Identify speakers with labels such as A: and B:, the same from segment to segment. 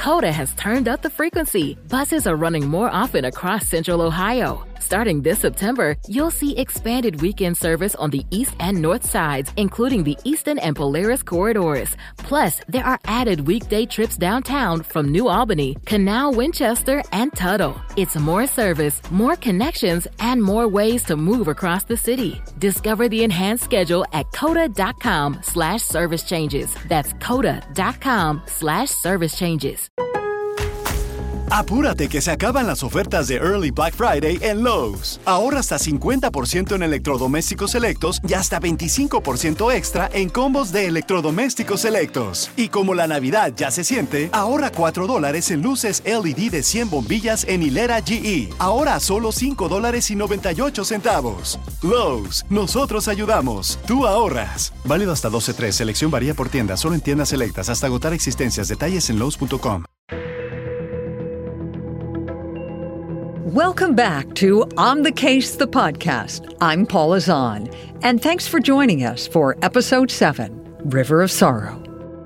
A: COTA has turned up the frequency. Buses are running more often across Central Ohio. Starting this September, you'll see expanded weekend service on the east and north sides, including the Eastern and Polaris corridors. Plus, there are added weekday trips downtown from New Albany, Canal, Winchester, and Tuttle. It's more service, more connections, and more ways to move across the city. Discover the enhanced schedule at COTA.com/service changes. That's COTA.com/service changes.
B: Apúrate que se acaban las ofertas de Early Black Friday en Lowe's. Ahorra hasta 50% en electrodomésticos selectos y hasta 25% extra en combos de electrodomésticos selectos. Y como la Navidad ya se siente, ahorra $4 en luces LED de 100 bombillas en hilera GE. Ahora a solo $5.98. Lowe's, nosotros ayudamos. Tú ahorras. Válido hasta 12/3. Selección varía por tienda. Solo en tiendas selectas hasta agotar existencias. Detalles en Lowe's.com.
C: Welcome back to On the Case, the podcast. I'm Paula Zahn, and thanks for joining us for Episode 7, River of Sorrow.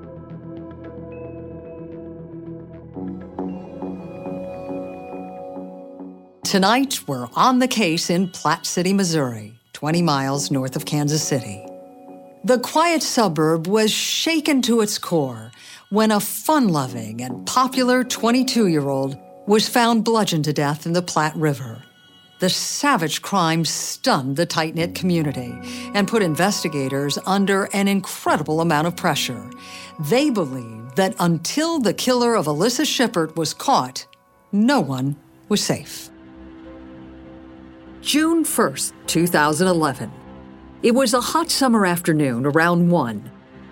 C: Tonight, we're on the case in Platte City, Missouri, 20 miles north of Kansas City. The quiet suburb was shaken to its core when a fun-loving and popular 22-year-old was found bludgeoned to death in the Platte River. The savage crime stunned the tight-knit community and put investigators under an incredible amount of pressure. They believed that until the killer of Alyssa Shippert was caught, no one was safe. June 1st, 2011. It was a hot summer afternoon around 1.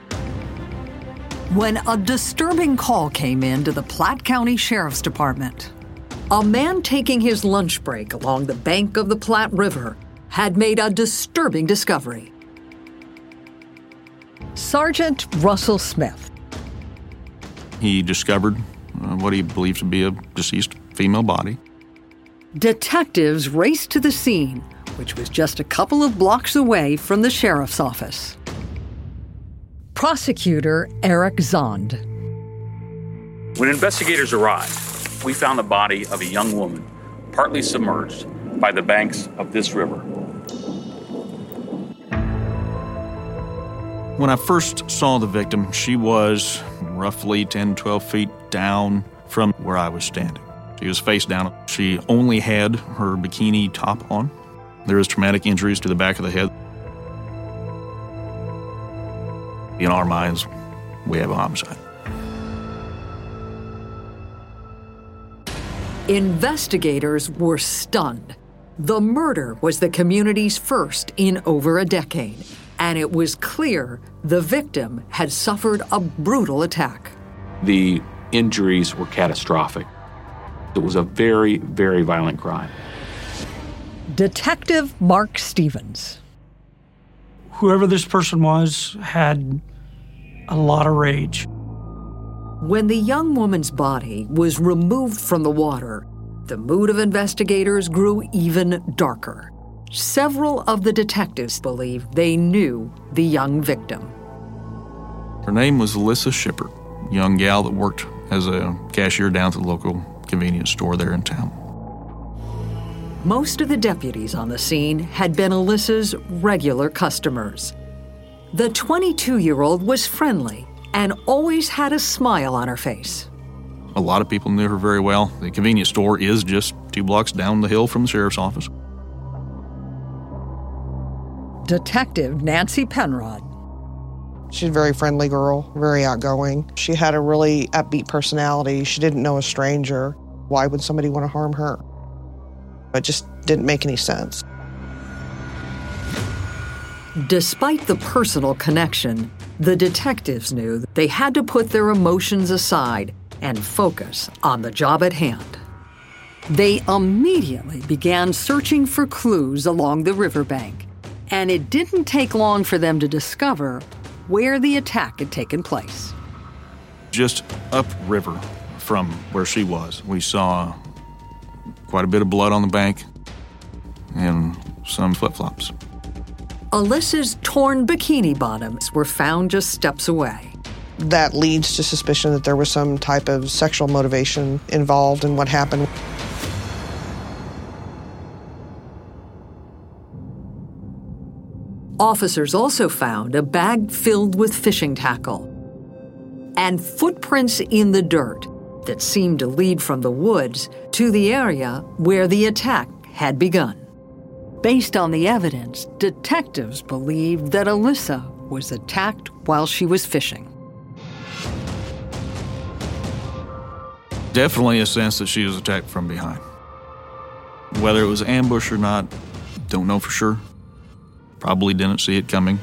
C: When a disturbing call came in to the Platte County Sheriff's Department. A man taking his lunch break along the bank of the Platte River had made a disturbing discovery. Sergeant Russell Smith.
D: He discovered what he believed to be a deceased female body.
C: Detectives raced to the scene, which was just a couple of blocks away from the sheriff's office. Prosecutor Eric Zond.
E: When investigators arrived, we found the body of a young woman, partly submerged by the banks of this river.
D: When I first saw the victim, she was roughly 10, 12 feet down from where I was standing. She was face down. She only had her bikini top on. There was traumatic injuries to the back of the head. In our minds, we have a homicide.
C: Investigators were stunned. The murder was the community's first in over a decade, and it was clear the victim had suffered a brutal attack.
E: The injuries were catastrophic. It was a very, very violent crime.
C: Detective Mark Stevens.
F: Whoever this person was had a lot of rage.
C: When the young woman's body was removed from the water, the mood of investigators grew even darker. Several of the detectives believed they knew the young victim.
D: Her name was Alyssa Shippert, a young gal that worked as a cashier down at the local convenience store there in town.
C: Most of the deputies on the scene had been Alyssa's regular customers. The 22-year-old was friendly and always had a smile on her face.
D: A lot of people knew her very well. The convenience store is just 2 blocks down the hill from the sheriff's office.
C: Detective Nancy Penrod.
G: She's a very friendly girl, very outgoing. She had a really upbeat personality. She didn't know a stranger. Why would somebody want to harm her? It just didn't make any sense.
C: Despite the personal connection, the detectives knew that they had to put their emotions aside and focus on the job at hand. They immediately began searching for clues along the riverbank, and it didn't take long for them to discover where the attack had taken place.
D: Just upriver from where she was, we saw quite a bit of blood on the bank and some flip-flops.
C: Alyssa's torn bikini bottoms were found just steps away.
G: That leads to suspicion that there was some type of sexual motivation involved in what happened.
C: Officers also found a bag filled with fishing tackle and footprints in the dirt that seemed to lead from the woods to the area where the attack had begun. Based on the evidence, detectives believed that Alyssa was attacked while she was fishing.
D: Definitely a sense that she was attacked from behind. Whether it was ambush or not, don't know for sure. Probably didn't see it coming.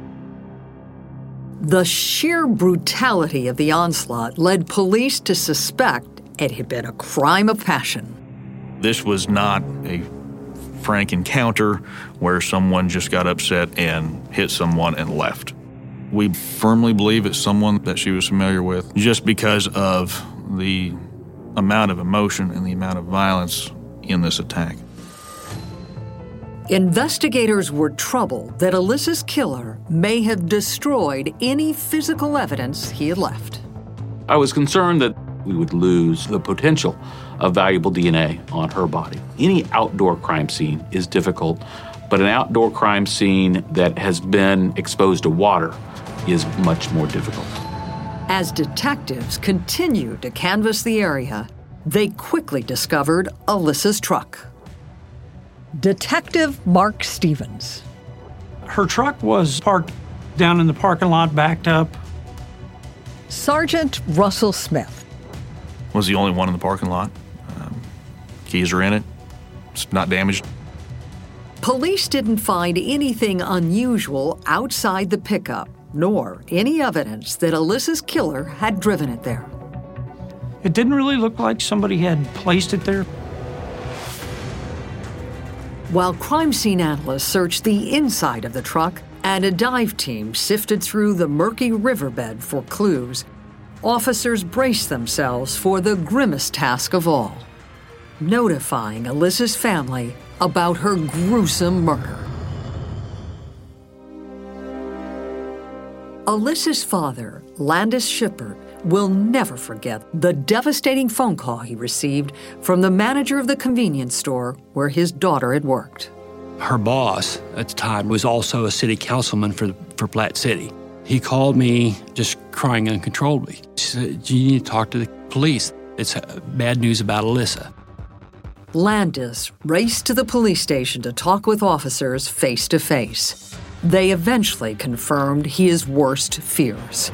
C: The sheer brutality of the onslaught led police to suspect it had been a crime of passion.
D: This was not a frank encounter where someone just got upset and hit someone and left. We firmly believe it's someone that she was familiar with just because of the amount of emotion and the amount of violence in this attack.
C: Investigators were troubled that Alyssa's killer may have destroyed any physical evidence he had left.
E: I was concerned that we would lose the potential of valuable DNA on her body. Any outdoor crime scene is difficult, but an outdoor crime scene that has been exposed to water is much more difficult.
C: As detectives continued to canvass the area, they quickly discovered Alyssa's truck. Detective Mark Stevens.
F: Her truck was parked down in the parking lot, backed up.
C: Sergeant Russell Smith.
D: Was the only one in the parking lot. Keys are in it. It's not damaged.
C: Police didn't find anything unusual outside the pickup, nor any evidence that Alyssa's killer had driven it there.
F: It didn't really look like somebody had placed it there.
C: While crime scene analysts searched the inside of the truck and a dive team sifted through the murky riverbed for clues, officers braced themselves for the grimmest task of all, notifying Alyssa's family about her gruesome murder. Alyssa's father, Landis Shippert, will never forget the devastating phone call he received from the manager of the convenience store where his daughter had worked.
H: Her boss at the time was also a city councilman for Platte City. He called me just crying uncontrollably. He said, "You need to talk to the police. It's bad news about Alyssa."
C: Landis raced to the police station to talk with officers face to face. They eventually confirmed his worst fears.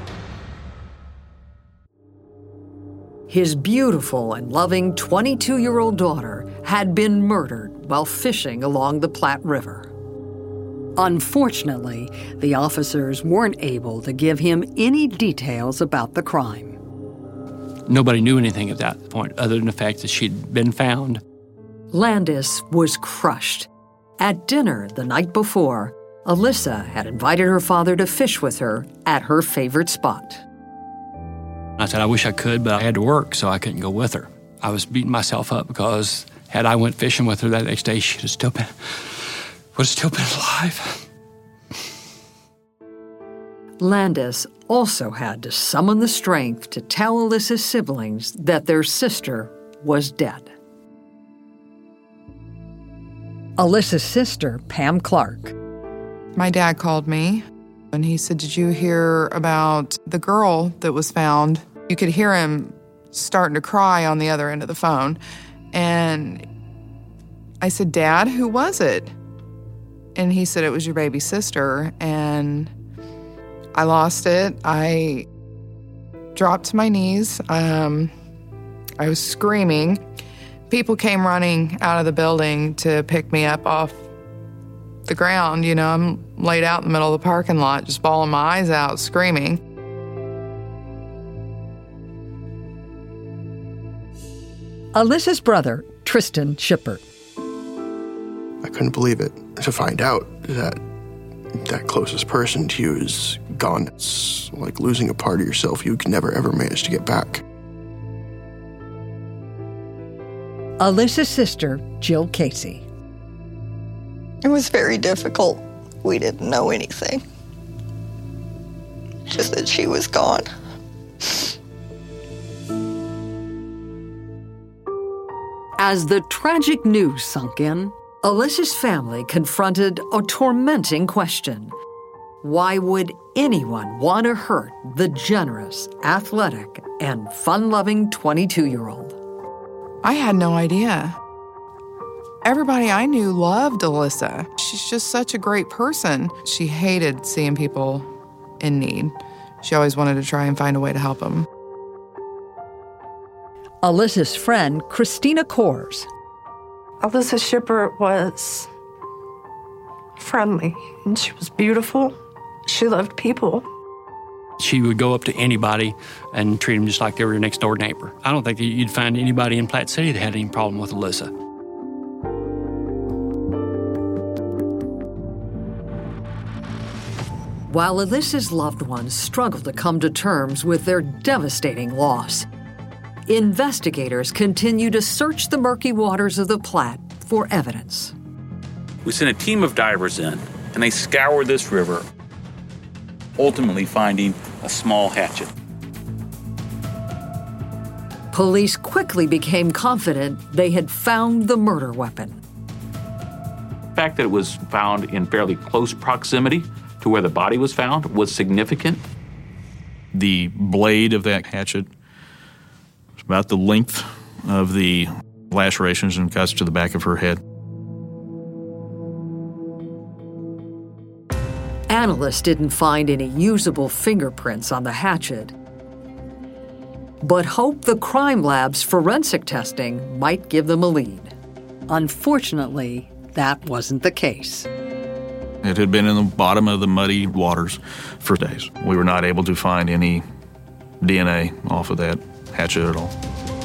C: His beautiful and loving 22-year-old daughter had been murdered while fishing along the Platte River. Unfortunately, the officers weren't able to give him any details about the crime.
H: Nobody knew anything at that point other than the fact that she'd been found.
C: Landis was crushed. At dinner the night before, Alyssa had invited her father to fish with her at her favorite spot.
H: I said, I wish I could, but I had to work, so I couldn't go with her. I was beating myself up because had I went fishing with her that next day, she would have still been alive.
C: Landis also had to summon the strength to tell Alyssa's siblings that their sister was dead. Alyssa's sister, Pam Clark.
I: My dad called me and he said, "Did you hear about the girl that was found?" You could hear him starting to cry on the other end of the phone. And I said, "Dad, who was it?" And he said, "It was your baby sister." And I lost it. I dropped to my knees. I was screaming. People came running out of the building to pick me up off the ground. You know, I'm laid out in the middle of the parking lot, just bawling my eyes out, screaming.
C: Alyssa's brother, Tristan Shippert.
J: I couldn't believe it to find out that that closest person to you is gone. It's like losing a part of yourself you can never, ever manage to get back.
C: Alyssa's sister, Jill Casey.
K: It was very difficult. We didn't know anything. Just that she was gone.
C: As the tragic news sunk in, Alyssa's family confronted a tormenting question. Why would anyone want to hurt the generous, athletic, and fun-loving 22-year-old?
I: I had no idea. Everybody I knew loved Alyssa. She's just such a great person. She hated seeing people in need. She always wanted to try and find a way to help them.
C: Alyssa's friend, Christina Kors.
K: Alyssa Shipper was friendly, and she was beautiful. She loved people.
H: She would go up to anybody and treat them just like they were your next-door neighbor. I don't think you'd find anybody in Platte City that had any problem with Alyssa.
C: While Alyssa's loved ones struggled to come to terms with their devastating loss, investigators continue to search the murky waters of the Platte for evidence.
E: We sent a team of divers in, and they scoured this river, ultimately finding a small hatchet.
C: Police quickly became confident they had found the murder weapon.
E: The fact that it was found in fairly close proximity to where the body was found was significant.
D: The blade of that hatchet was about the length of the lacerations and cuts to the back of her head.
C: Analysts didn't find any usable fingerprints on the hatchet, but hoped the crime lab's forensic testing might give them a lead. Unfortunately, that wasn't the case.
D: It had been in the bottom of the muddy waters for days. We were not able to find any DNA off of that hatchet at all.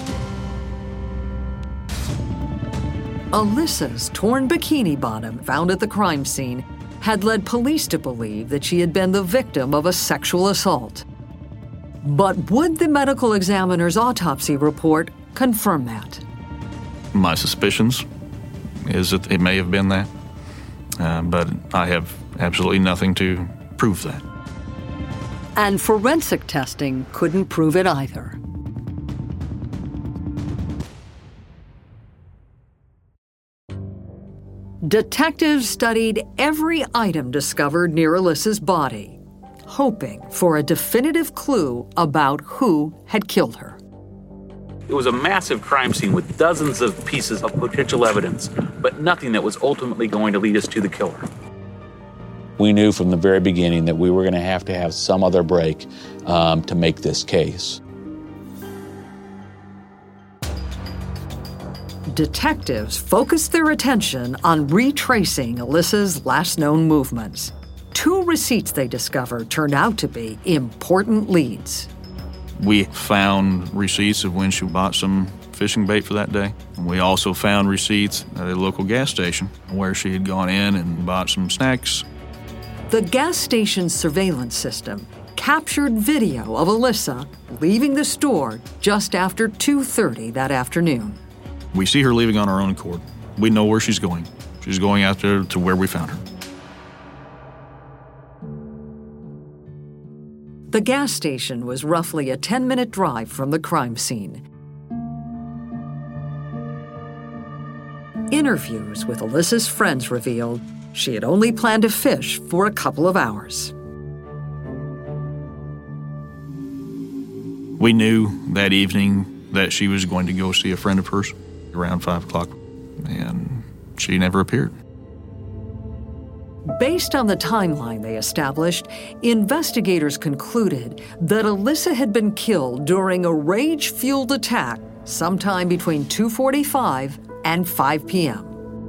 C: Alyssa's torn bikini bottom found at the crime scene had led police to believe that she had been the victim of a sexual assault. But would the medical examiner's autopsy report confirm that?
D: My suspicions is that it may have been that, but I have absolutely nothing to prove that.
C: And forensic testing couldn't prove it either. Detectives studied every item discovered near Alyssa's body, hoping for a definitive clue about who had killed her.
E: It was a massive crime scene with dozens of pieces of potential evidence, but nothing that was ultimately going to lead us to the killer.
L: We knew from the very beginning that we were going to have some other break to make this case.
C: Detectives focused their attention on retracing Alyssa's last known movements. 2 receipts they discovered turned out to be important leads.
D: We found receipts of when she bought some fishing bait for that day. And we also found receipts at a local gas station where she had gone in and bought some snacks.
C: The gas station's surveillance system captured video of Alyssa leaving the store just after 2:30 that afternoon.
D: We see her leaving on her own accord. We know where she's going. She's going out there to where we found her.
C: The gas station was roughly a 10-minute drive from the crime scene. Interviews with Alyssa's friends revealed she had only planned to fish for a couple of hours.
D: We knew that evening that she was going to go see a friend of hers around 5 o'clock, and she never appeared.
C: Based on the timeline they established, investigators concluded that Alyssa had been killed during a rage-fueled attack sometime between 2:45 and 5 p.m.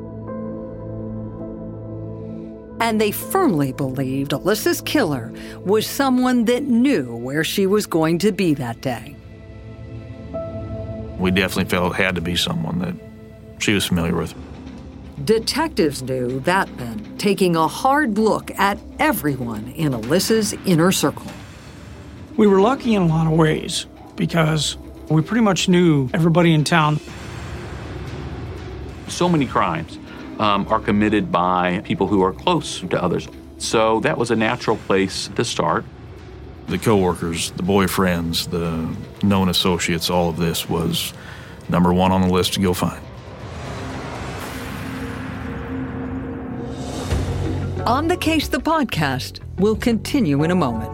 C: And they firmly believed Alyssa's killer was someone that knew where she was going to be that day.
D: We definitely felt it had to be someone that she was familiar with.
C: Detectives knew that meant taking a hard look at everyone in Alyssa's inner circle.
F: We were lucky in a lot of ways because we pretty much knew everybody in town.
E: So many crimes are committed by people who are close to others. So that was a natural place to start.
D: The coworkers, the boyfriends, the known associates, all of this was number one on the list to go find.
C: On the Case, the podcast will continue in a moment.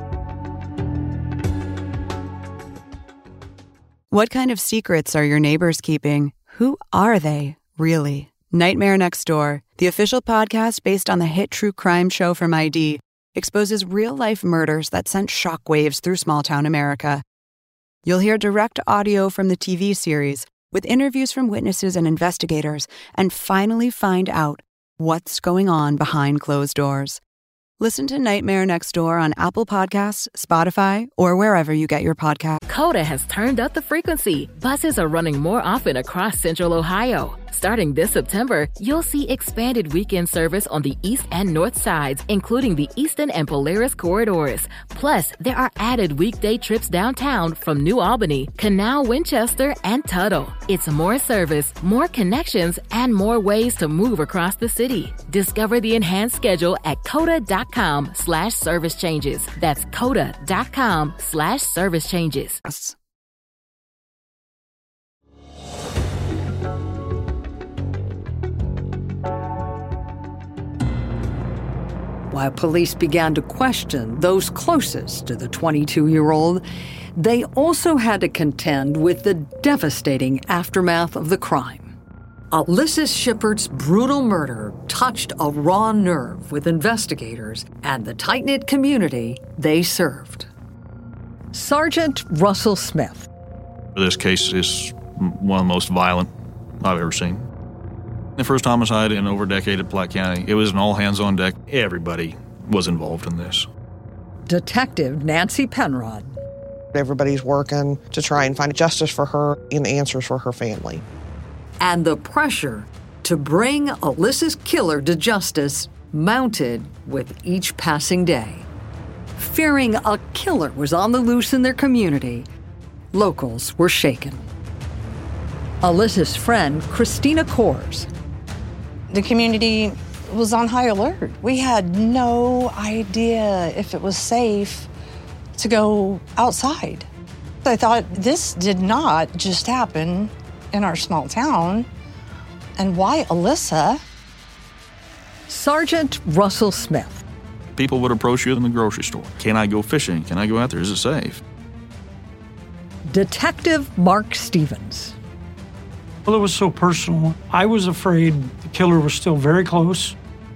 M: What kind of secrets are your neighbors keeping? Who are they, really? Nightmare Next Door, the official podcast based on the hit true crime show from ID, exposes real-life murders that sent shockwaves through small-town America. You'll hear direct audio from the TV series with interviews from witnesses and investigators, and finally find out what's going on behind closed doors. Listen to Nightmare Next Door on Apple Podcasts, Spotify, or wherever you get your podcasts.
A: Coda has turned up the frequency. Buses are running more often across Central Ohio. Starting this September, you'll see expanded weekend service on the east and north sides, including the Eastern and Polaris corridors. Plus, there are added weekday trips downtown from New Albany, Canal, Winchester, and Tuttle. It's more service, more connections, and more ways to move across the city. Discover the enhanced schedule at coda.com/service changes. That's coda.com/service changes.
C: While police began to question those closest to the 22-year-old, they also had to contend with the devastating aftermath of the crime. Alyssa Shippert's brutal murder touched a raw nerve with investigators and the tight-knit community they served. Sergeant Russell Smith.
D: This case is one of the most violent I've ever seen. The first homicide in over a decade at Platte County. It was an all-hands-on-deck. Everybody was involved in this.
C: Detective Nancy Penrod.
G: Everybody's working to try and find justice for her and answers for her family.
C: And the pressure to bring Alyssa's killer to justice mounted with each passing day. Fearing a killer was on the loose in their community, locals were shaken. Alyssa's friend, Christina Kors.
N: The community was on high alert. We had no idea if it was safe to go outside. I thought this did not just happen in our small town. And why Alyssa?
C: Sergeant Russell Smith.
D: People would approach you in the grocery store. Can I go fishing? Can I go out there? Is it safe?
C: Detective Mark Stevens.
F: Well, it was so personal. I was afraid the killer was still very close.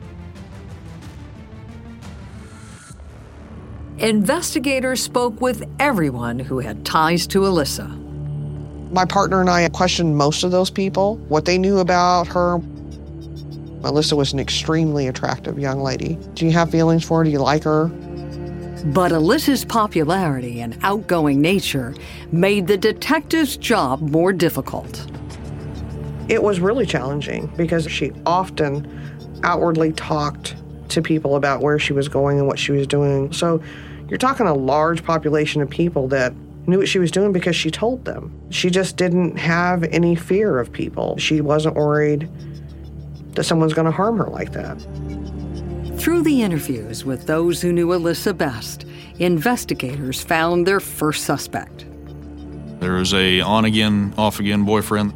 C: Investigators spoke with everyone who had ties to Alyssa.
G: My partner and I questioned most of those people, what they knew about her. Alyssa was an extremely attractive young lady. Do you have feelings for her? Do you like her?
C: But Alyssa's popularity and outgoing nature made the detective's job more difficult.
G: It was really challenging because she often outwardly talked to people about where she was going and what she was doing. So you're talking a large population of people that knew what she was doing because she told them. She just didn't have any fear of people. She wasn't worried that someone's going to harm her like that.
C: Through the interviews with those who knew Alyssa best, investigators found their first suspect.
D: There was a on-again, off-again boyfriend.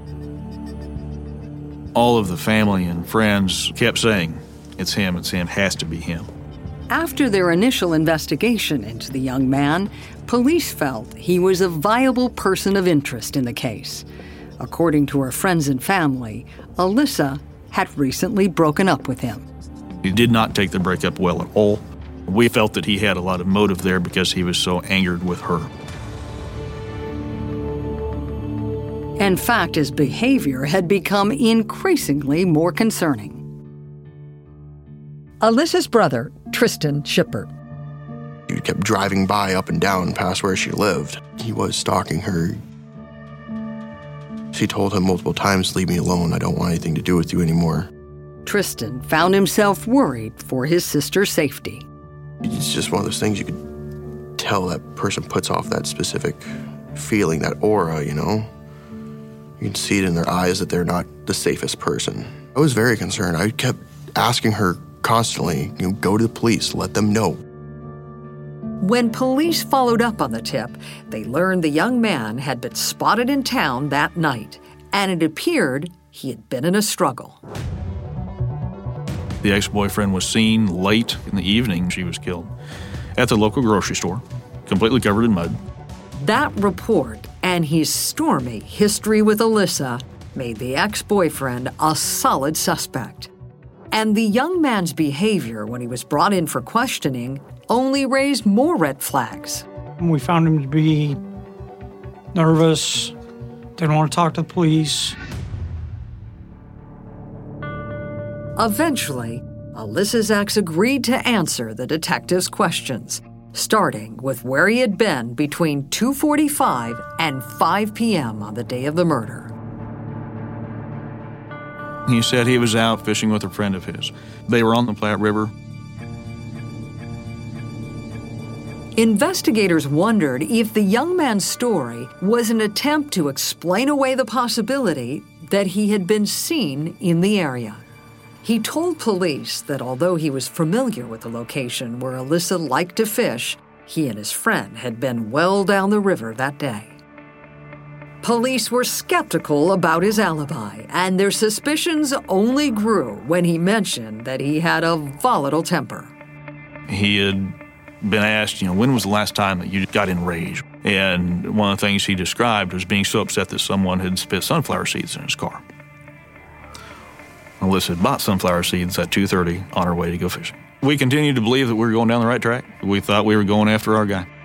D: All of the family and friends kept saying, it's him, has to be him.
C: After their initial investigation into the young man, police felt he was a viable person of interest in the case. According to her friends and family, Alyssa had recently broken up with him.
D: He did not take the breakup well at all. We felt that he had a lot of motive there because he was so angered with her.
C: In fact, his behavior had become increasingly more concerning. Alyssa's brother, Tristan Shipper.
J: He kept driving by up and down past where she lived. He was stalking her. She told him multiple times, leave me alone, I don't want anything to do with you anymore.
C: Tristan found himself worried for his sister's safety.
J: It's just one of those things you could tell that person puts off that specific feeling, that aura, you know? You can see it in their eyes that they're not the safest person. I was very concerned. I kept asking her constantly, go to the police, let them know.
C: When police followed up on the tip, they learned the young man had been spotted in town that night, and it appeared he had been in a struggle.
D: The ex-boyfriend was seen late in the evening. She was killed at the local grocery store, completely covered in mud.
C: That report and his stormy history with Alyssa made the ex-boyfriend a solid suspect. And the young man's behavior when he was brought in for questioning only raised more red flags.
F: We found him to be nervous, didn't want to talk to the police.
C: Eventually, Alyssa's ex agreed to answer the detective's questions, starting with where he had been between 2:45 and 5 p.m. on the day of the murder.
D: He said he was out fishing with a friend of his. They were on the Platte River.
C: Investigators wondered if the young man's story was an attempt to explain away the possibility that he had been seen in the area. He told police that although he was familiar with the location where Alyssa liked to fish, he and his friend had been well down the river that day. Police were skeptical about his alibi, and their suspicions only grew when he mentioned that he had a volatile temper.
D: He had been asked, when was the last time that you got enraged? And one of the things he described was being so upset that someone had spit sunflower seeds in his car. Alyssa had bought sunflower seeds at 2:30 on her way to go fishing. We continued to believe that we were going down the right track. We thought we were going after our guy.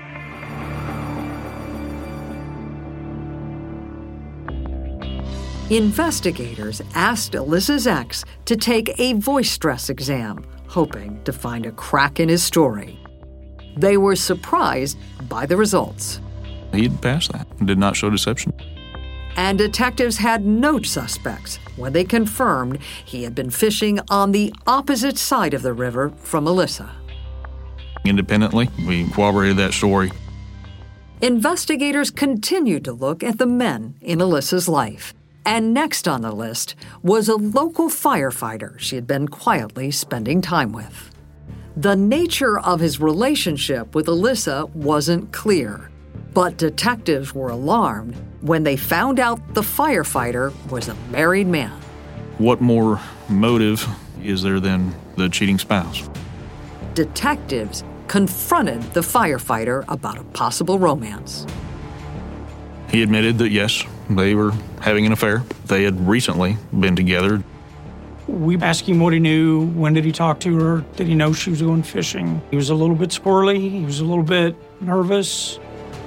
C: Investigators asked Alyssa's ex to take a voice stress exam, hoping to find a crack in his story. They were surprised by the results.
D: He'd passed that and did not show deception.
C: And detectives had no suspects when they confirmed he had been fishing on the opposite side of the river from Alyssa.
D: Independently, we corroborated that story.
C: Investigators continued to look at the men in Alyssa's life. And next on the list was a local firefighter she had been quietly spending time with. The nature of his relationship with Alyssa wasn't clear, but detectives were alarmed when they found out the firefighter was a married man.
D: What more motive is there than the cheating spouse?
C: Detectives confronted the firefighter about a possible romance.
D: He admitted that, yes, they were having an affair. They had recently been together.
F: We asked him what he knew, when did he talk to her, did he know she was going fishing. He was a little bit squirrely, he was a little bit nervous.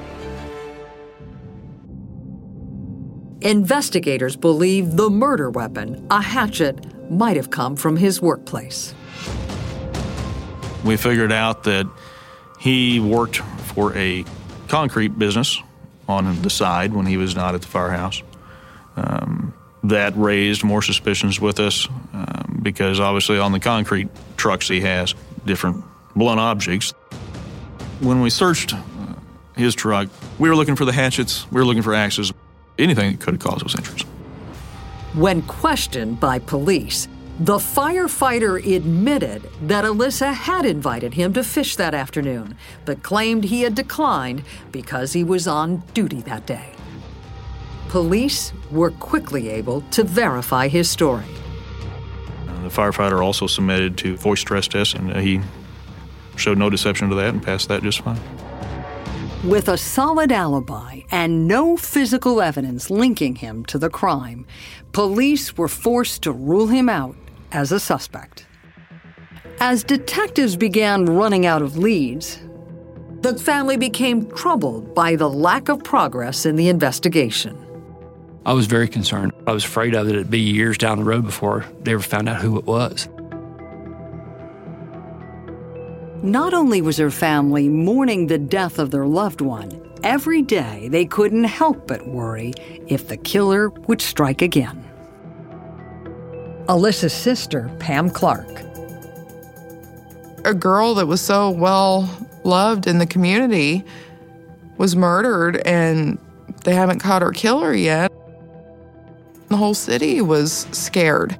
C: Investigators believe the murder weapon, a hatchet, might have come from his workplace.
D: We figured out that he worked for a concrete business on the side when he was not at the firehouse. That raised more suspicions with us because obviously on the concrete trucks he has different blunt objects. When we searched his truck, we were looking for the hatchets, we were looking for axes, anything that could have caused those injuries.
C: When questioned by police, the firefighter admitted that Alyssa had invited him to fish that afternoon, but claimed he had declined because he was on duty that day. Police were quickly able to verify his story.
D: The firefighter also submitted to voice stress tests, and he showed no deception to that and passed that just fine.
C: With a solid alibi and no physical evidence linking him to the crime, police were forced to rule him out as a suspect. As detectives began running out of leads, the family became troubled by the lack of progress in the investigation.
H: I was very concerned. I was afraid of it. It'd be years down the road before they ever found out who it was.
C: Not only was her family mourning the death of their loved one, every day they couldn't help but worry if the killer would strike again. Alyssa's sister, Pam Clark.
I: A girl that was so well loved in the community was murdered, and they haven't caught her killer yet. The whole city was scared.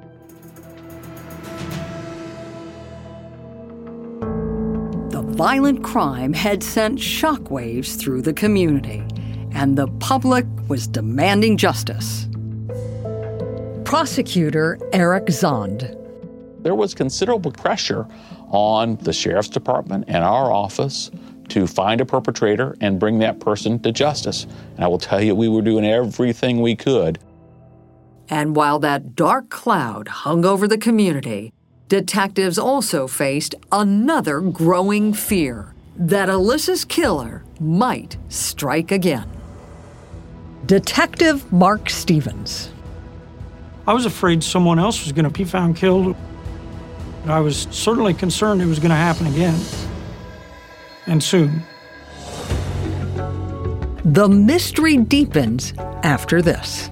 C: The violent crime had sent shockwaves through the community, and the public was demanding justice. Prosecutor Eric Zond.
L: There was considerable pressure on the sheriff's department and our office to find a perpetrator and bring that person to justice. And I will tell you, we were doing everything we could.
C: And while that dark cloud hung over the community, detectives also faced another growing fear that Alyssa's killer might strike again. Detective Mark Stevens.
F: I was afraid someone else was going to be found killed. I was certainly concerned it was going to happen again, and soon.
C: The mystery deepens after this.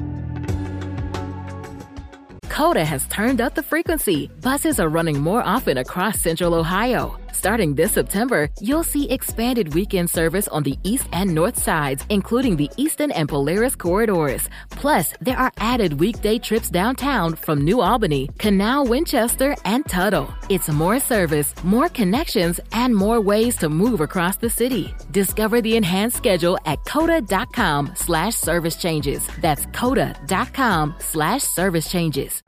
A: Coda has turned up the frequency. Buses are running more often across Central Ohio. Starting this September, you'll see expanded weekend service on the east and north sides, including the Easton and Polaris corridors. Plus, there are added weekday trips downtown from New Albany, Canal, Winchester, and Tuttle. It's more service, more connections, and more ways to move across the city. Discover the enhanced schedule at coda.com/service changes. That's coda.com/service changes.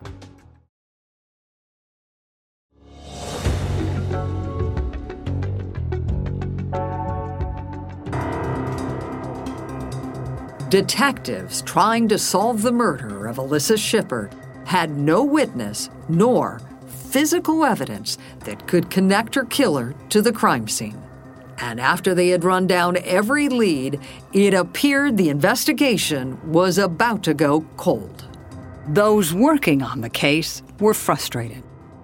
C: Detectives trying to solve the murder of Alyssa Shippert had no witness nor physical evidence that could connect her killer to the crime scene. And after they had run down every lead, it appeared the investigation was about to go cold. Those working on the case were frustrated.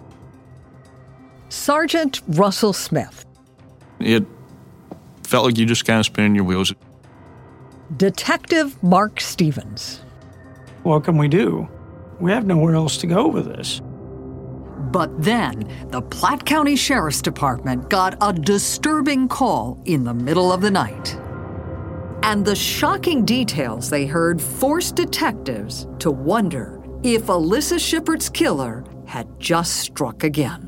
C: Sergeant Russell Smith.
D: It felt like you just kind of spinning your wheels.
C: Detective Mark Stevens.
F: What can we do? We have nowhere else to go with this.
C: But then, the Platte County Sheriff's Department got a disturbing call in the middle of the night. And the shocking details they heard forced detectives to wonder if Alyssa Shippert's killer had just struck again.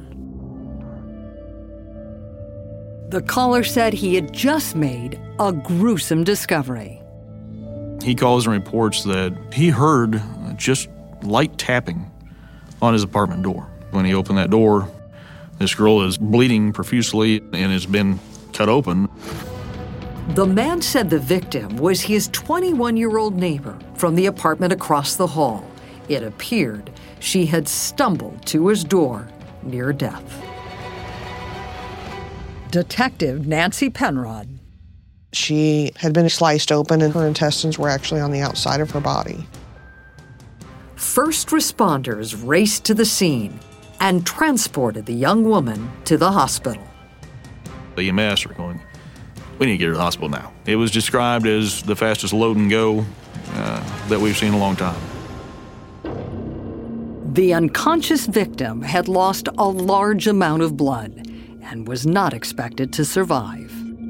C: The caller said he had just made a gruesome discovery.
D: He calls and reports that he heard just light tapping on his apartment door. When he opened that door, this girl is bleeding profusely and has been cut open.
C: The man said the victim was his 21-year-old neighbor from the apartment across the hall. It appeared she had stumbled to his door near death. Detective Nancy Penrod.
G: She had been sliced open and her intestines were actually on the outside of her body.
C: First responders raced to the scene and transported the young woman to the hospital.
D: The EMS are going, we need to get her to the hospital now. It was described as the fastest load and go that we've seen in a long time.
C: The unconscious victim had lost a large amount of blood and was not expected to survive.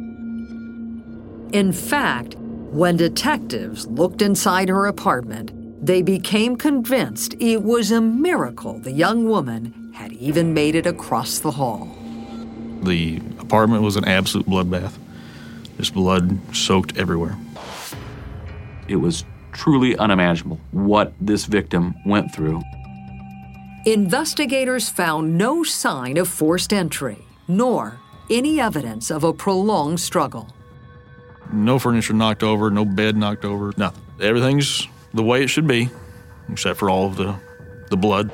C: In fact, when detectives looked inside her apartment, they became convinced it was a miracle the young woman had even made it across the hall.
D: The apartment was an absolute bloodbath. This blood soaked everywhere.
E: It was truly unimaginable what this victim went through.
C: Investigators found no sign of forced entry, nor any evidence of a prolonged struggle.
D: No furniture knocked over, no bed knocked over, nothing. Everything's the way it should be, except for all of the blood.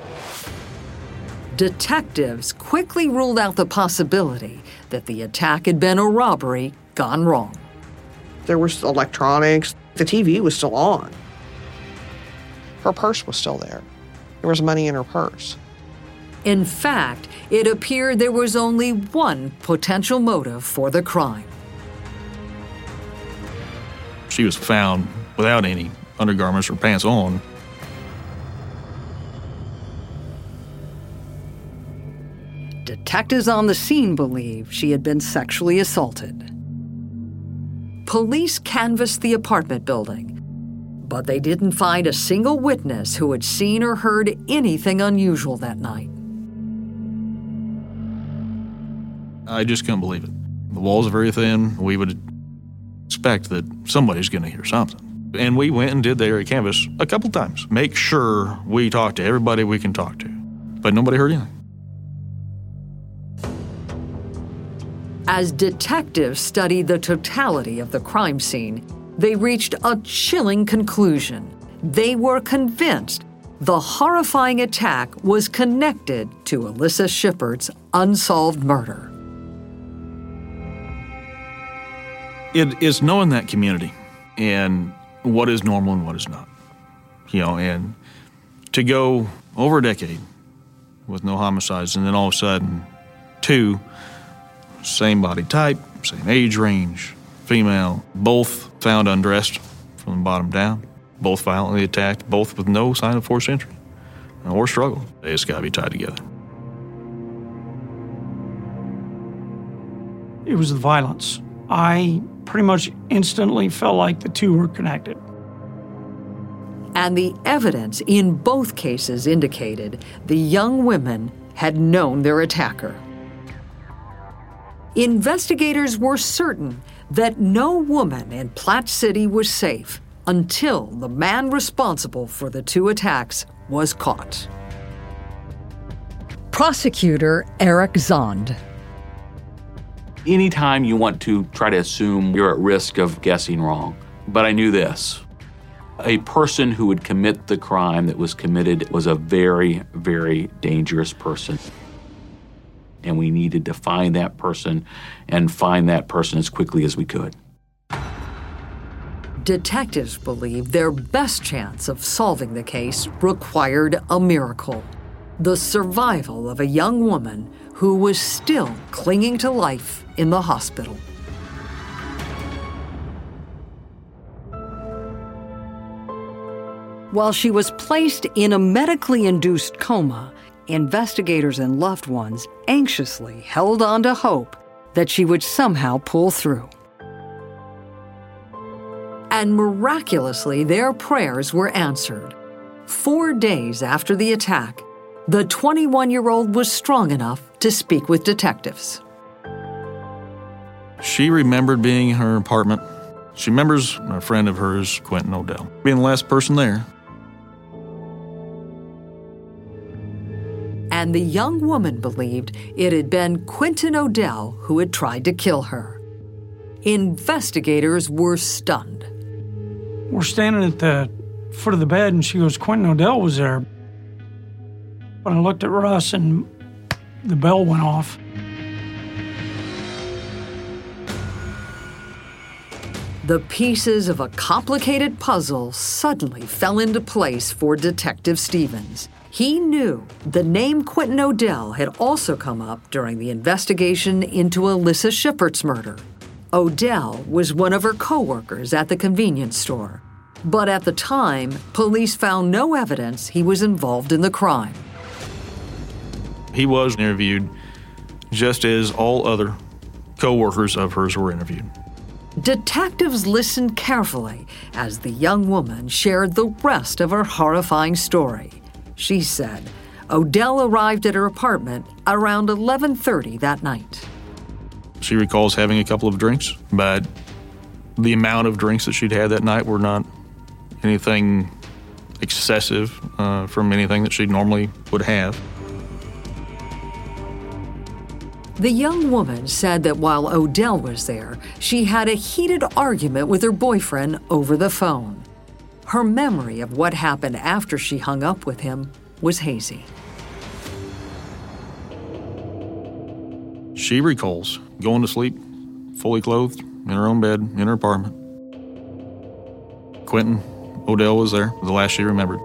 C: Detectives quickly ruled out the possibility that the attack had been a robbery gone wrong.
G: There was electronics. The TV was still on. Her purse was still there. There was money in her purse.
C: In fact, it appeared there was only one potential motive for the crime.
D: She was found without any undergarments or pants on.
C: Detectives on the scene believe she had been sexually assaulted. Police canvassed the apartment building, but they didn't find a single witness who had seen or heard anything unusual that night.
D: I just couldn't believe it. The walls are very thin. We would expect that somebody's going to hear something. And we went and did the area canvas a couple times. Make sure we talk to everybody we can talk to. But nobody heard anything.
C: As detectives studied the totality of the crime scene, they reached a chilling conclusion. They were convinced the horrifying attack was connected to Alyssa Shippert's unsolved murder.
D: It is knowing that community and what is normal and what is not. And to go over a decade with no homicides, and then all of a sudden, 2, same body type, same age range, female, both found undressed from the bottom down, both violently attacked, both with no sign of forced entry or struggle. They just got to be tied together.
F: It was the violence. I pretty much instantly felt like the two were connected.
C: And the evidence in both cases indicated the young women had known their attacker. Investigators were certain that no woman in Platte City was safe until the man responsible for the 2 attacks was caught. Prosecutor Eric Zond.
E: Anytime you want to try to assume you're at risk of guessing wrong. But I knew this. A person who would commit the crime that was committed was a very, very dangerous person. And we needed to find that person and find that person as quickly as we could.
C: Detectives believed their best chance of solving the case required a miracle: the survival of a young woman who was still clinging to life in the hospital. While she was placed in a medically induced coma, investigators and loved ones anxiously held on to hope that she would somehow pull through. And miraculously, their prayers were answered. 4 days after the attack, the 21-year-old was strong enough to speak with detectives.
D: She remembered being in her apartment. She remembers a friend of hers, Quentin O'Dell, being the last person there.
C: And the young woman believed it had been Quentin O'Dell who had tried to kill her. Investigators were stunned.
F: We're standing at the foot of the bed, and she goes, Quentin O'Dell was there. But I looked at Russ, and the bell went off.
C: The pieces of a complicated puzzle suddenly fell into place for Detective Stevens. He knew the name Quentin O'Dell had also come up during the investigation into Alyssa Shippert's murder. O'Dell was one of her co-workers at the convenience store. But at the time, police found no evidence he was involved in the crime.
D: He was interviewed just as all other co-workers of hers were interviewed.
C: Detectives listened carefully as the young woman shared the rest of her horrifying story. She said O'Dell arrived at her apartment around 11:30 that night.
D: She recalls having a couple of drinks, but the amount of drinks that she'd had that night were not anything excessive from anything that she normally would have.
C: The young woman said that while O'Dell was there, she had a heated argument with her boyfriend over the phone. Her memory of what happened after she hung up with him was hazy.
D: She recalls going to sleep, fully clothed, in her own bed, in her apartment. Quentin O'Dell was there, the last she remembered.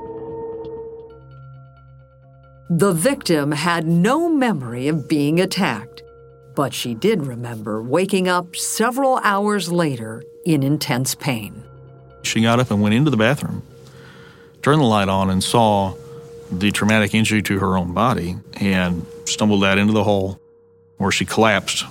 C: The victim had no memory of being attacked, but she did remember waking up several hours later in intense pain.
D: She got up and went into the bathroom, turned the light on, and saw the traumatic injury to her own body and stumbled out into the hole where she collapsed.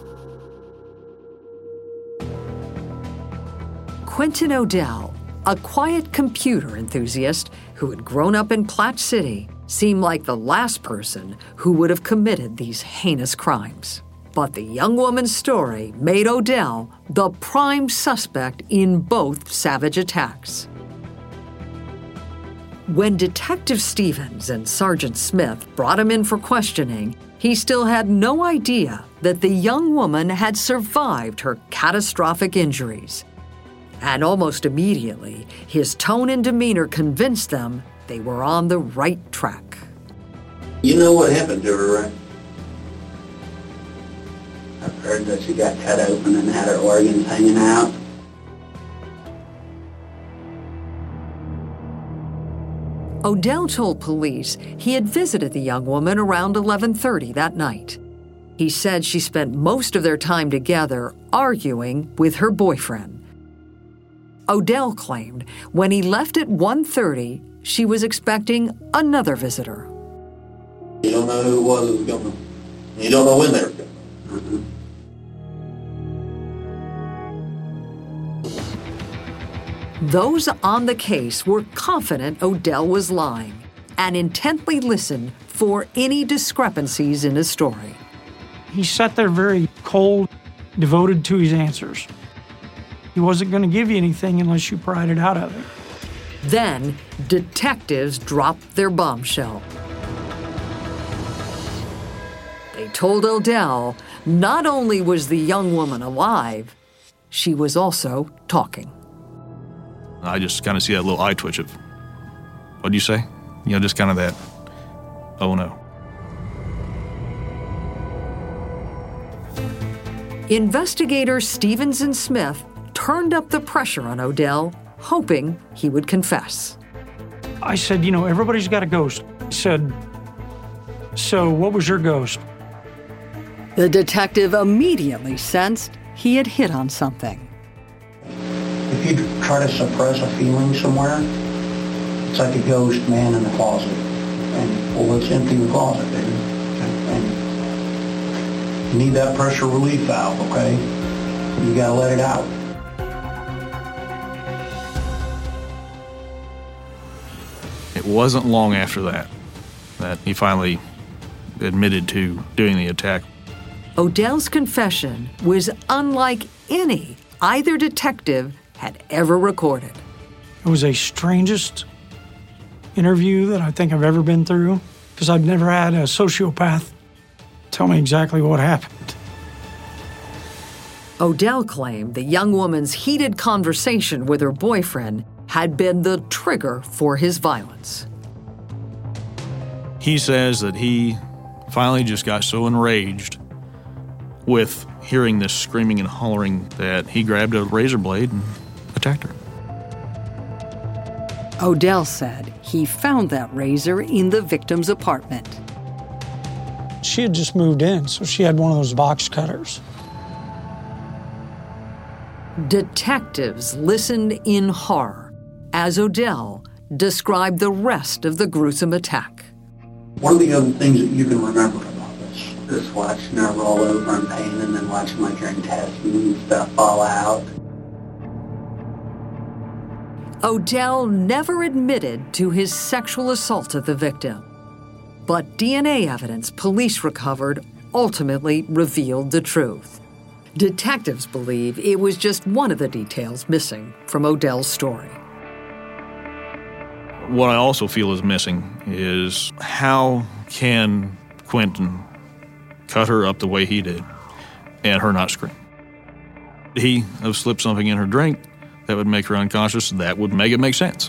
C: Quentin O'Dell, a quiet computer enthusiast who had grown up in Platte City, seemed like the last person who would have committed these heinous crimes. But the young woman's story made O'Dell the prime suspect in both savage attacks. When Detective Stevens and Sergeant Smith brought him in for questioning, he still had no idea that the young woman had survived her catastrophic injuries. And almost immediately, his tone and demeanor convinced them they were on the right track.
O: You know what happened to her, right? I've heard that she got cut open and had her organs hanging out.
C: Odell told police he had visited the young woman around 11:30 that night. He said she spent most of their time together arguing with her boyfriend. Odell claimed when he left at 1:30, she was expecting another visitor.
O: You don't know who it was that was coming. You don't know when they were coming.
C: Those on the case were confident Odell was lying and intently listened for any discrepancies in his story.
F: He sat there very cold, devoted to his answers. He wasn't going to give you anything unless you pried it out of him.
C: Then, detectives dropped their bombshell. They told Odell not only was the young woman alive, she was also talking.
D: I just kind of see that little eye twitch of, what'd you say? You know, just kind of that, oh no.
C: Investigators Stevens and Smith turned up the pressure on Odell, hoping he would confess.
F: I said, you know, everybody's got a ghost. He said, so what was your ghost?
C: The detective immediately sensed he had hit on something.
O: If you try to suppress a feeling somewhere, it's like a ghost man in the closet. And, well, let's empty the closet, baby. And you need that pressure relief valve, okay? You gotta let it out.
D: It wasn't long after that he finally admitted to doing the attack.
C: Odell's confession was unlike any either detective had ever recorded.
F: It was the strangest interview that I think I've ever been through, because I've never had a sociopath tell me exactly what happened.
C: Odell claimed the young woman's heated conversation with her boyfriend had been the trigger for his violence.
D: He says that he finally just got so enraged with hearing this screaming and hollering that he grabbed a razor blade and attacked her.
C: Odell said he found that razor in the victim's apartment.
F: She had just moved in, so she had one of those box cutters.
C: Detectives listened in horror as Odell described the rest of the gruesome attack.
O: One of the other things that you can remember about this watching her roll over in pain and then watching like her intestines and stuff fall out.
C: Odell never admitted to his sexual assault of the victim, but DNA evidence police recovered ultimately revealed the truth. Detectives believe it was just one of the details missing from Odell's story.
D: What I also feel is missing is how can Quentin cut her up the way he did and her not scream? He have slipped something in her drink that would make her unconscious. That would make it make sense.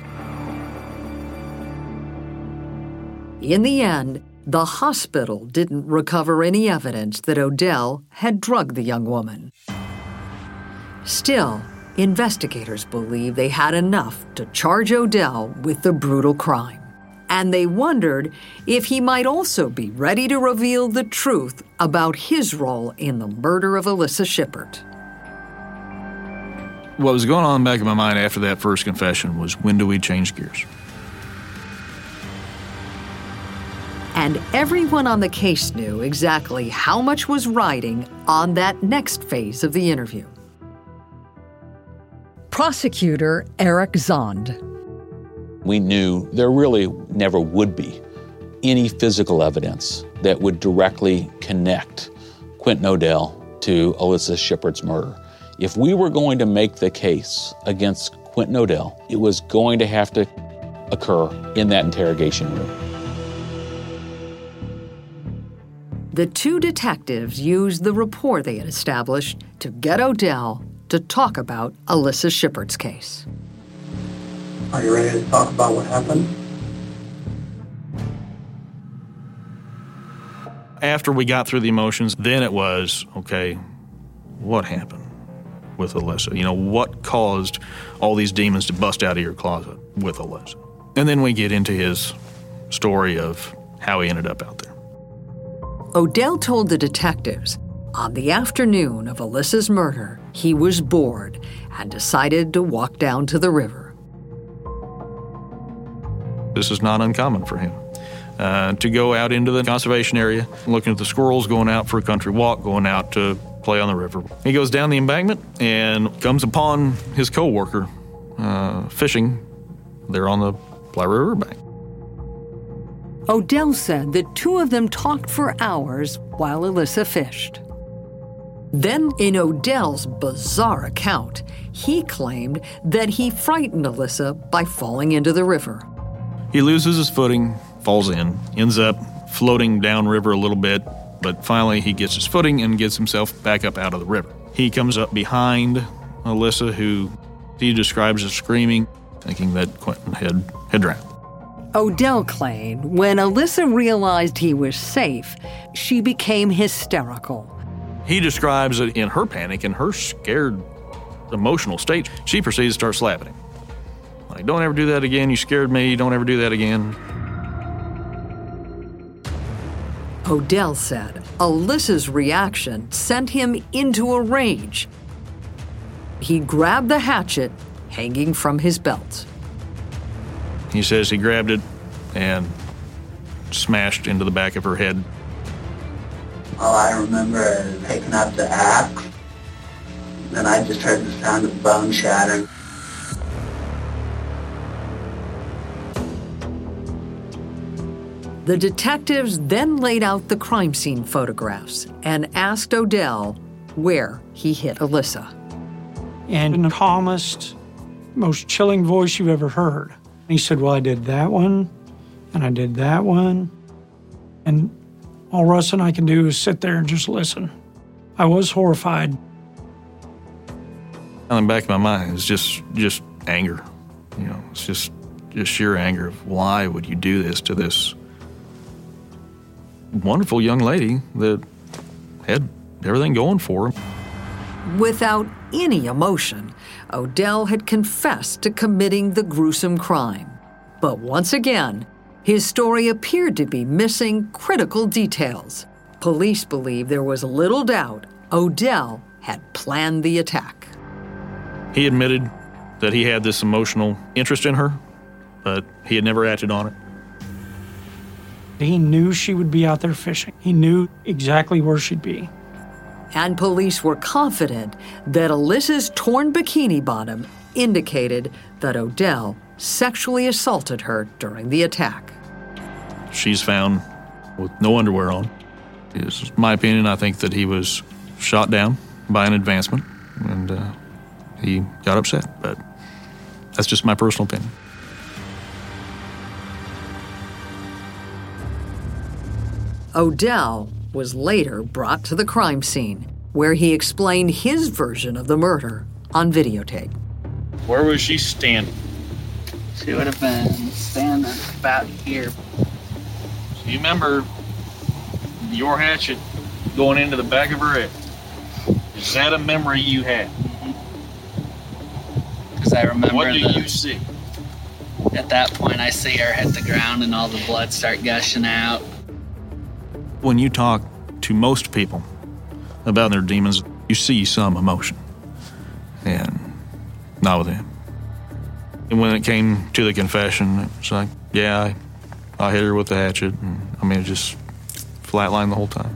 C: In the end, the hospital didn't recover any evidence that Odell had drugged the young woman. Still, investigators believe they had enough to charge Odell with the brutal crime. And they wondered if he might also be ready to reveal the truth about his role in the murder of Alyssa Shippert.
D: What was going on in the back of my mind after that first confession was, when do we change gears?
C: And everyone on the case knew exactly how much was riding on that next phase of the interview. Prosecutor Eric Zond.
L: We knew there really never would be any physical evidence that would directly connect Quentin Odell to Alyssa Shippert's murder. If we were going to make the case against Quentin Odell, it was going to have to occur in that interrogation room.
C: The two detectives used the rapport they had established to get Odell to talk about Alyssa Shippert's case.
O: Are you ready to talk about what happened?
D: After we got through the emotions, then it was, okay, what happened with Alyssa? You know, what caused all these demons to bust out of your closet with Alyssa? And then we get into his story of how he ended up out there.
C: Odell told the detectives on the afternoon of Alyssa's murder, he was bored and decided to walk down to the river.
D: This is not uncommon for him. To go out into the conservation area, looking at the squirrels, going out for a country walk, going out to play on the river. He goes down the embankment and comes upon his co-worker fishing there on the Platte River bank.
C: Odell said the two of them talked for hours while Alyssa fished. Then, in Odell's bizarre account, he claimed that he frightened Alyssa by falling into the river.
D: He loses his footing, falls in, ends up floating downriver a little bit, but finally he gets his footing and gets himself back up out of the river. He comes up behind Alyssa, who he describes as screaming, thinking that Quentin had drowned.
C: Odell claimed when Alyssa realized he was safe, she became hysterical.
D: He describes it in her panic, in her scared, emotional state. She proceeds to start slapping him. Like, don't ever do that again. You scared me. Don't ever do that again.
C: Odell said Alyssa's reaction sent him into a rage. He grabbed the hatchet hanging from his belt.
D: He says he grabbed it and smashed into the back of her head.
O: All I remember picking up the axe, and I just heard the sound of bone shattering.
C: The detectives then laid out the crime scene photographs and asked Odell where he hit Alyssa.
F: And in the calmest, most chilling voice you've ever heard. He said, well, I did that one, and I did that one. And all Russ and I can do is sit there and just listen. I was horrified.
D: In the back of my mind, it's just anger. You know, it's just sheer anger of why would you do this to this wonderful young lady that had everything going for her.
C: Without any emotion, Odell had confessed to committing the gruesome crime. But once again, his story appeared to be missing critical details. Police believe there was little doubt Odell had planned the attack.
D: He admitted that he had this emotional interest in her, but he had never acted on it.
F: He knew she would be out there fishing. He knew exactly where she'd be.
C: And police were confident that Alyssa's torn bikini bottom indicated that Odell sexually assaulted her during the attack.
D: She's found with no underwear on. In my opinion, I think that he was shot down by an advancement, and he got upset, but that's just my personal opinion.
C: Odell was later brought to the crime scene, where he explained his version of the murder on videotape.
D: Where was she standing?
P: She would have been standing about here.
D: So you remember your hatchet going into the back of her head? Is that a memory you had?
P: Because I remember.
D: What do you see?
P: At that point, I see her hit the ground and all the blood start gushing out.
D: When you talk to most people about their demons, you see some emotion, and not with him. And when it came to the confession, it's like, yeah, I hit her with the hatchet, and it just flatlined the whole time.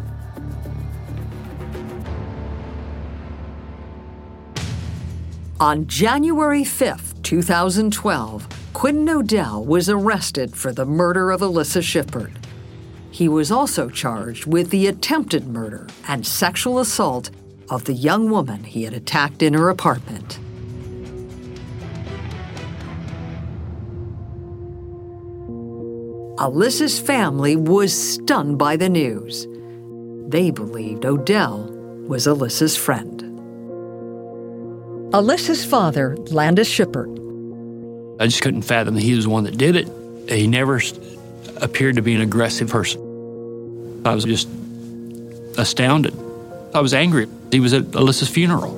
C: On January 5th, 2012, Quentin Odell was arrested for the murder of Alyssa Shippert. He was also charged with the attempted murder and sexual assault of the young woman he had attacked in her apartment. Alyssa's family was stunned by the news. They believed Odell was Alyssa's friend. Alyssa's father, Landis Shippert.
H: I just couldn't fathom that he was the one that did it. He never appeared to be an aggressive person. I was just astounded. I was angry. He was at Alyssa's funeral.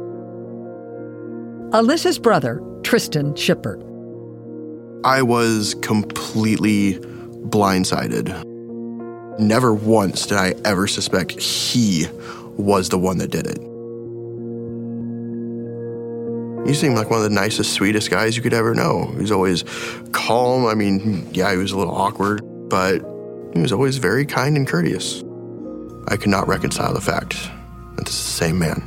C: Alyssa's brother, Tristan Shippert.
J: I was completely blindsided. Never once did I ever suspect he was the one that did it. He seemed like one of the nicest, sweetest guys you could ever know. He was always calm. I mean, yeah, he was a little awkward, but he was always very kind and courteous. I could not reconcile the fact that this is the same man.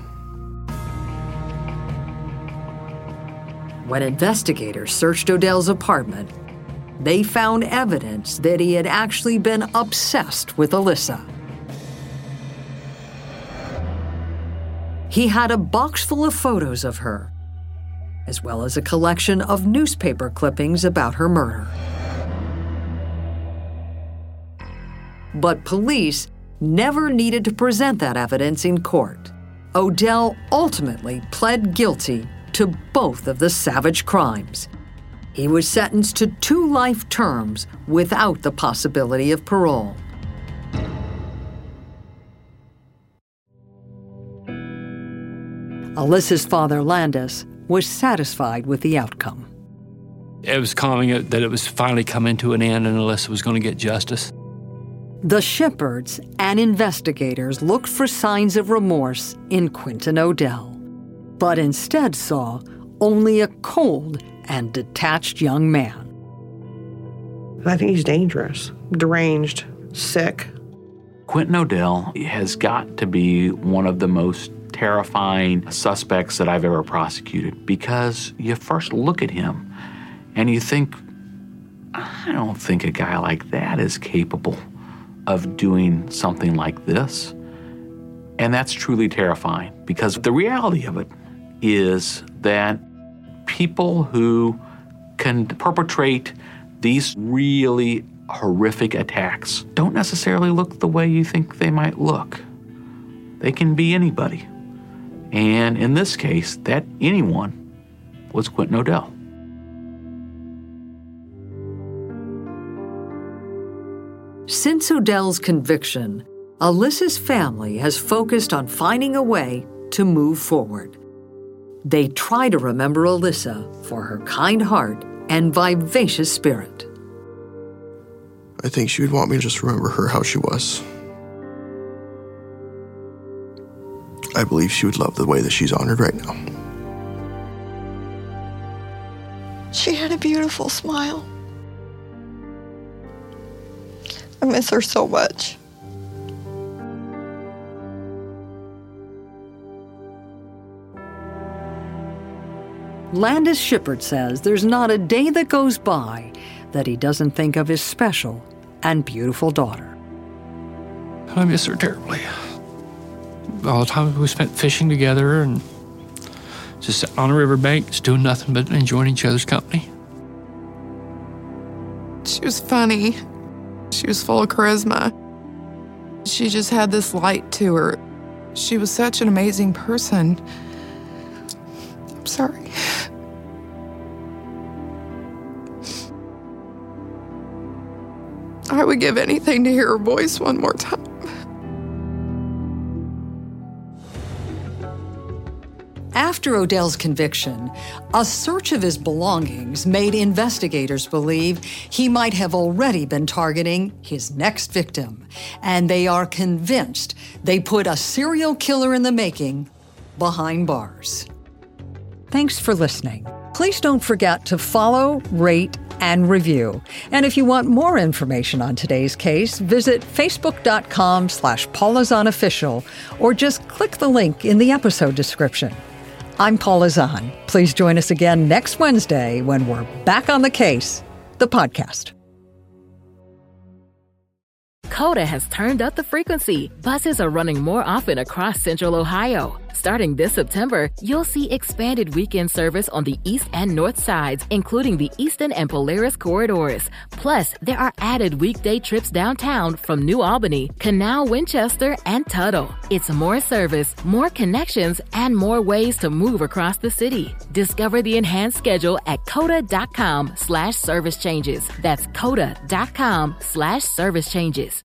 C: When investigators searched Odell's apartment, they found evidence that he had actually been obsessed with Alyssa. He had a box full of photos of her, as well as a collection of newspaper clippings about her murder. But police never needed to present that evidence in court. Odell ultimately pled guilty to both of the savage crimes. He was sentenced to 2 life terms without the possibility of parole. Alyssa's father, Landis, was satisfied with the outcome.
H: It was calming that it was finally coming to an end and Alyssa was going to get justice.
C: The Shipperts and investigators looked for signs of remorse in Quentin Odell, but instead saw only a cold and detached young man.
G: I think he's dangerous, deranged, sick.
E: Quentin Odell has got to be one of the most terrifying suspects that I've ever prosecuted, because you first look at him and you think, I don't think a guy like that is capable of doing something like this. And that's truly terrifying, because the reality of it is that people who can perpetrate these really horrific attacks don't necessarily look the way you think they might look. They can be anybody. And in this case, that anyone was Quentin Odell.
C: Since Odell's conviction, Alyssa's family has focused on finding a way to move forward. They try to remember Alyssa for her kind heart and vivacious spirit.
J: I think she would want me to just remember her how she was. I believe she would love the way that she's honored right now.
K: She had a beautiful smile. I miss her so much.
C: Landis Shippert says there's not a day that goes by that he doesn't think of his special and beautiful daughter.
H: I miss her terribly. All the time we spent fishing together and just sitting on a riverbank, just doing nothing but enjoying each other's company.
I: She was funny. She was full of charisma. She just had this light to her. She was such an amazing person. I'm sorry. I would give anything to hear her voice one more time.
C: After Odell's conviction, a search of his belongings made investigators believe he might have already been targeting his next victim, and they are convinced they put a serial killer in the making behind bars. Thanks for listening. Please don't forget to follow, rate, and review. And if you want more information on today's case, visit facebook.com/Paula Zahn Official, or just click the link in the episode description. I'm Paula Zahn. Please join us again next Wednesday when we're back on the case, the podcast.
A: Coda has turned up the frequency. Buses are running more often across Central Ohio. Starting this September, you'll see expanded weekend service on the east and north sides, including the Eastern and Polaris corridors. Plus, there are added weekday trips downtown from New Albany, Canal, Winchester, and Tuttle. It's more service, more connections, and more ways to move across the city. Discover the enhanced schedule at coda.com/service changes. That's coda.com/service changes.